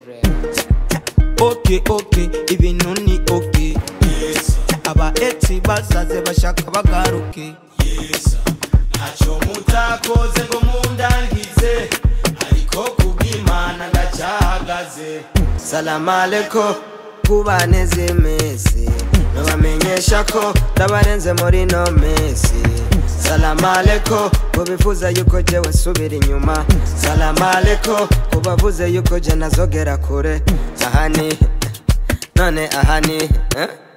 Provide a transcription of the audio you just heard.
Okay, ibintu ni okay. Yes, Aba eti basaze bashaka bagaruke. yes. Ntacyo mutakoze ngo mundangize, ariko kubw'Imana ndacyahagaze. Salama aleko kubaneze mesi, nabamenyesha ko ndabarenze muri no mesi. Salama aleko kubifuza yuko jewe subira inyuma. Salama aleko kubavuze yuko je nazogera kure. Ahani none ahani